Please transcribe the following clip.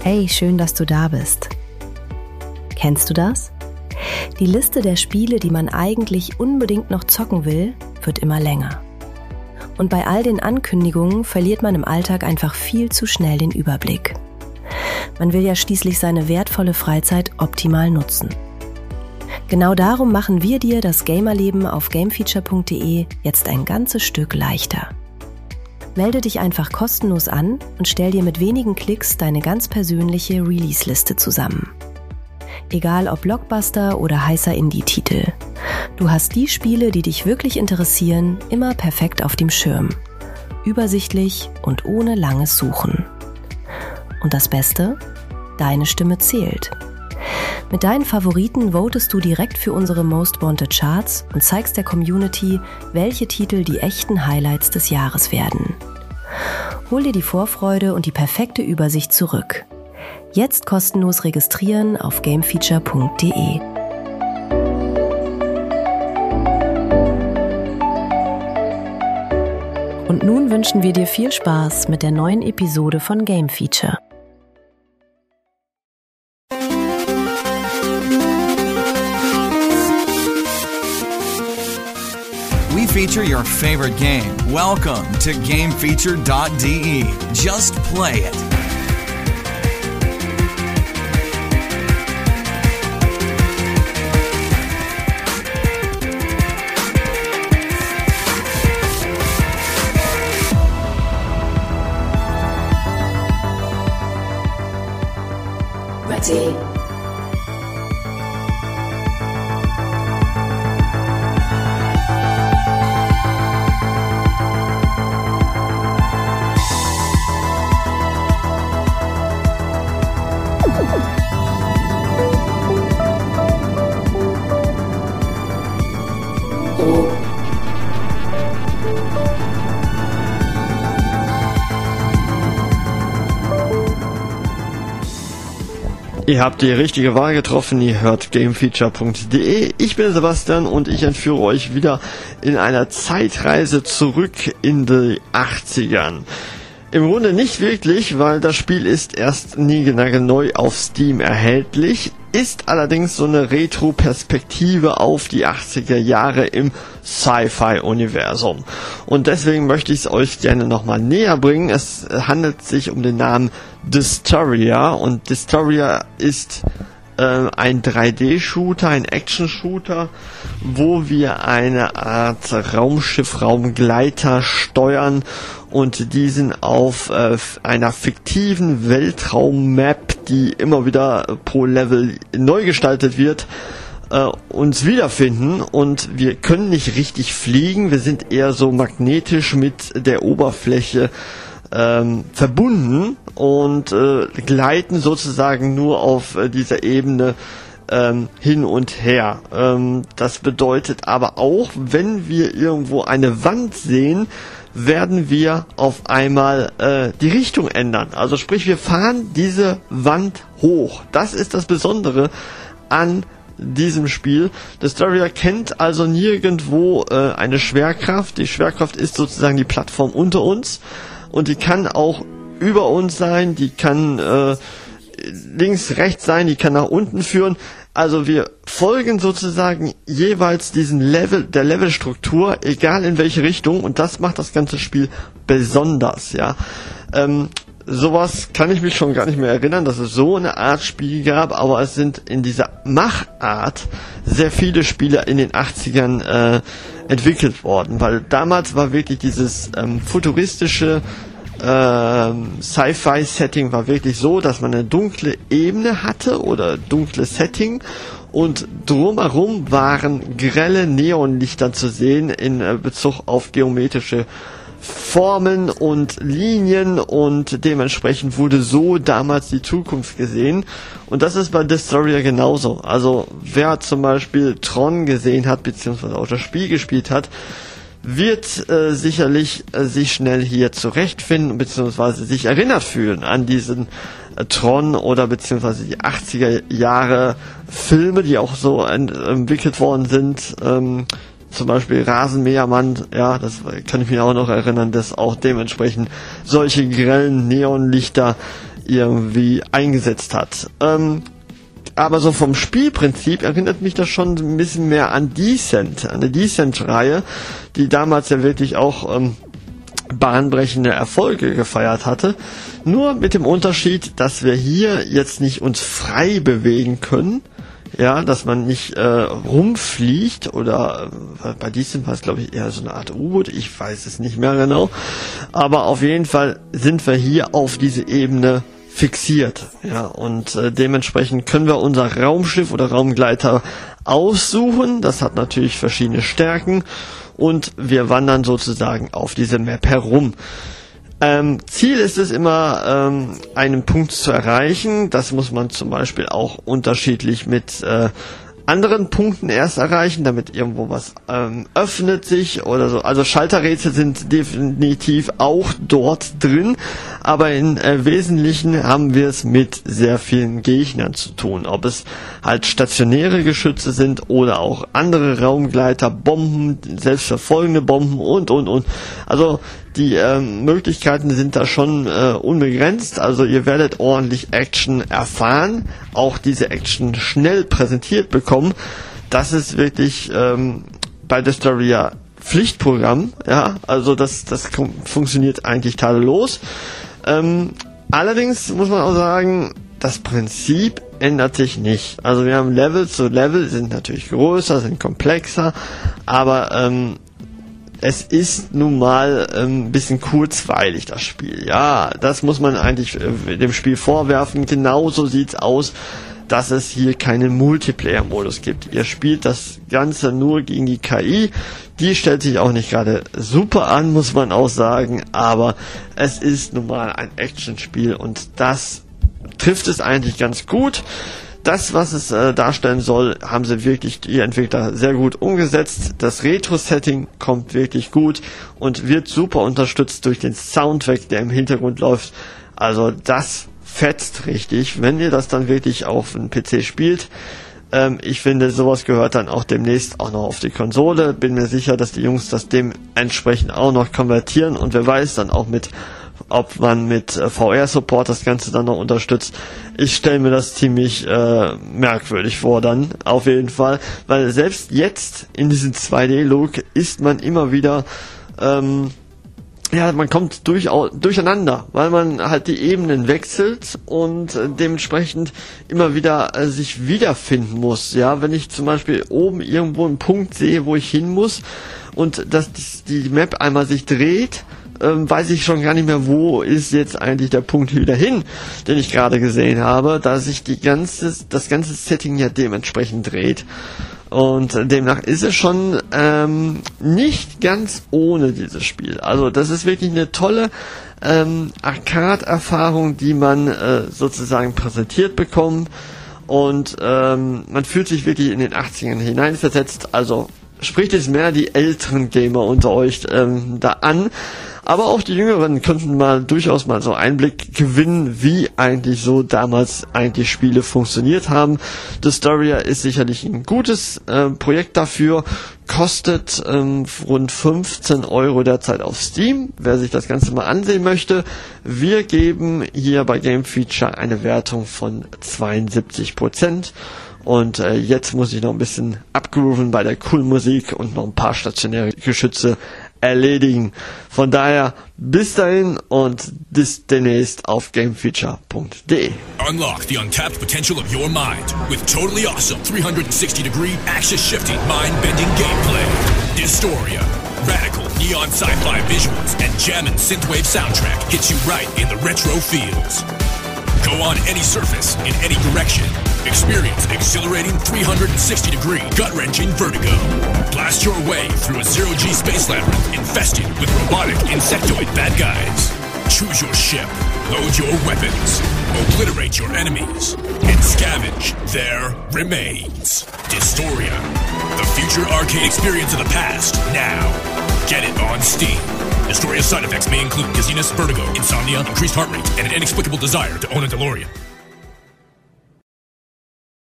Hey, schön, dass du da bist. Kennst du das? Die Liste der Spiele, die man eigentlich unbedingt noch zocken will, wird immer länger. Und bei all den Ankündigungen verliert man im Alltag einfach viel zu schnell den Überblick. Man will ja schließlich seine wertvolle Freizeit optimal nutzen. Genau darum machen wir dir das Gamerleben auf gamefeature.de jetzt ein ganzes Stück leichter. Melde dich einfach kostenlos an und stell dir mit wenigen Klicks deine ganz persönliche Release-Liste zusammen. Egal ob Blockbuster oder heißer Indie-Titel. Du hast die Spiele, die dich wirklich interessieren, immer perfekt auf dem Schirm. Übersichtlich und ohne langes Suchen. Und das Beste? Deine Stimme zählt. Mit deinen Favoriten votest du direkt für unsere Most Wanted Charts und zeigst der Community, welche Titel die echten Highlights des Jahres werden. Hol dir die Vorfreude und die perfekte Übersicht zurück. Jetzt kostenlos registrieren auf gamefeature.de. Und nun wünschen wir dir viel Spaß mit der neuen Episode von Game Feature. We feature your favorite game. Welcome to GameFeature.de. Just play it. Ready. Ihr habt die richtige Wahl getroffen, ihr hört gamefeature.de. Ich bin Sebastian und ich entführe euch wieder in einer Zeitreise zurück in die 80ern. Im Grunde nicht wirklich, weil das Spiel ist erst neu auf Steam erhältlich, ist allerdings so eine Retro-Perspektive auf die 80er Jahre im Sci-Fi-Universum. Und deswegen möchte ich es euch gerne nochmal näher bringen. Es handelt sich um den Namen Dystoria und Dystoria ist ein 3D-Shooter, ein Action-Shooter, wo wir eine Art Raumschiff, Raumgleiter steuern und diesen auf einer fiktiven Weltraummap, die immer wieder pro Level neu gestaltet wird, uns wiederfinden, und wir können nicht richtig fliegen, wir sind eher so magnetisch mit der Oberfläche verbunden und gleiten sozusagen nur auf dieser Ebene hin und her. Das bedeutet aber auch, wenn wir irgendwo eine Wand sehen, werden wir auf einmal die Richtung ändern. Also sprich, wir fahren diese Wand hoch. Das ist das Besondere an diesem Spiel. Dystoria kennt also nirgendwo eine Schwerkraft. Die Schwerkraft ist sozusagen die Plattform unter uns. Und die kann auch über uns sein, die kann links, rechts sein, die kann nach unten führen. Also wir folgen sozusagen jeweils diesen der Levelstruktur, egal in welche Richtung, und das macht das ganze Spiel besonders, ja. Sowas kann ich mich schon gar nicht mehr erinnern, dass es so eine Art Spiel gab, aber es sind in dieser Machart sehr viele Spiele in den 80ern entwickelt worden, weil damals war wirklich dieses futuristische Sci-Fi-Setting war wirklich so, dass man eine dunkle Ebene hatte oder dunkles Setting und drumherum waren grelle Neonlichter zu sehen in Bezug auf geometrische Formen und Linien, und dementsprechend wurde so damals die Zukunft gesehen, und das ist bei Dystoria genauso. Also wer zum Beispiel Tron gesehen hat, beziehungsweise auch das Spiel gespielt hat, wird sicherlich sich schnell hier zurechtfinden, beziehungsweise sich erinnert fühlen an diesen Tron oder beziehungsweise die 80er Jahre Filme, die auch so entwickelt worden sind. Zum Beispiel Rasenmähermann, ja, das kann ich mir auch noch erinnern, dass auch dementsprechend solche grellen Neonlichter irgendwie eingesetzt hat. Aber so vom Spielprinzip erinnert mich das schon ein bisschen mehr an Descent, an die Descent-Reihe, die damals ja wirklich auch bahnbrechende Erfolge gefeiert hatte. Nur mit dem Unterschied, dass wir hier jetzt nicht uns frei bewegen können, ja, dass man nicht rumfliegt oder bei Descent war es glaube ich eher so eine Art U-Boot, ich weiß es nicht mehr genau, aber auf jeden Fall sind wir hier auf diese Ebene fixiert, ja, und dementsprechend können wir unser Raumschiff oder Raumgleiter aussuchen. Das hat natürlich verschiedene Stärken und wir wandern sozusagen auf diese Map herum. Ziel ist es immer, einen Punkt zu erreichen. Das muss man zum Beispiel auch unterschiedlich mit anderen Punkten erst erreichen, damit irgendwo was öffnet sich oder so. Also Schalterrätsel sind definitiv auch dort drin, aber im Wesentlichen haben wir es mit sehr vielen Gegnern zu tun. Ob es halt stationäre Geschütze sind oder auch andere Raumgleiter, Bomben, selbstverfolgende Bomben und. Also die Möglichkeiten sind da schon unbegrenzt, also ihr werdet ordentlich Action erfahren, auch diese Action schnell präsentiert bekommen. Das ist wirklich bei Destoria Pflichtprogramm, ja, also das funktioniert eigentlich tadellos. Allerdings muss man auch sagen, das Prinzip ändert sich nicht. Also wir haben Level zu Level, sind natürlich größer, sind komplexer, aber es ist nun mal ein bisschen kurzweilig, das Spiel. Ja, das muss man eigentlich dem Spiel vorwerfen. Genauso sieht's aus, dass es hier keinen Multiplayer-Modus gibt. Ihr spielt das Ganze nur gegen die KI. Die stellt sich auch nicht gerade super an, muss man auch sagen. Aber es ist nun mal ein Actionspiel und das trifft es eigentlich ganz gut. Das, was es darstellen soll, haben sie wirklich, die Entwickler, sehr gut umgesetzt. Das Retro-Setting kommt wirklich gut und wird super unterstützt durch den Soundtrack, der im Hintergrund läuft. Also das fetzt richtig, wenn ihr das dann wirklich auf einem PC spielt. Ich finde, sowas gehört dann auch demnächst auch noch auf die Konsole. Bin mir sicher, dass die Jungs das dementsprechend auch noch konvertieren und wer weiß dann auch ob man mit VR-Support das Ganze dann noch unterstützt. Ich stelle mir das ziemlich merkwürdig vor dann, auf jeden Fall, weil selbst jetzt in diesem 2D-Look ist man immer wieder, man kommt durcheinander, weil man halt die Ebenen wechselt und dementsprechend immer wieder sich wiederfinden muss. Ja, wenn ich zum Beispiel oben irgendwo einen Punkt sehe, wo ich hin muss und dass die Map einmal sich dreht, weiß ich schon gar nicht mehr, wo ist jetzt eigentlich der Punkt wieder hin, den ich gerade gesehen habe, da sich das ganze Setting ja dementsprechend dreht. Und demnach ist es schon nicht ganz ohne dieses Spiel. Also das ist wirklich eine tolle Arcade-Erfahrung, die man sozusagen präsentiert bekommt. Und man fühlt sich wirklich in den 80ern hineinversetzt. Also spricht es mehr die älteren Gamer unter euch da an. Aber auch die Jüngeren könnten durchaus mal so Einblick gewinnen, wie eigentlich so damals eigentlich Spiele funktioniert haben. Destoria ist sicherlich ein gutes Projekt dafür, kostet rund 15 € derzeit auf Steam, wer sich das Ganze mal ansehen möchte. Wir geben hier bei Game Feature eine Wertung von 72%. Und jetzt muss ich noch ein bisschen abgrooven bei der coolen Musik und noch ein paar stationäre Geschütze erledigen. Von daher bis dahin und bis demnächst auf gamefeature.de. Unlock the untapped potential of your mind with totally awesome 360-degree axis-shifting, mind-bending gameplay. Destoria. Radical neon sci-fi visuals and jammin' synthwave soundtrack hits you right in the retro feels. Go on any surface, in any direction. Experience exhilarating 360-degree, gut-wrenching vertigo. Blast your way through a zero-G space labyrinth infested with robotic insectoid bad guys. Choose your ship, load your weapons, obliterate your enemies, and scavenge their remains. Destoria, the future arcade experience of the past, now. Get it on Steam. Destoria's side effects may include dizziness, vertigo, insomnia, increased heart rate, and an inexplicable desire to own a DeLorean.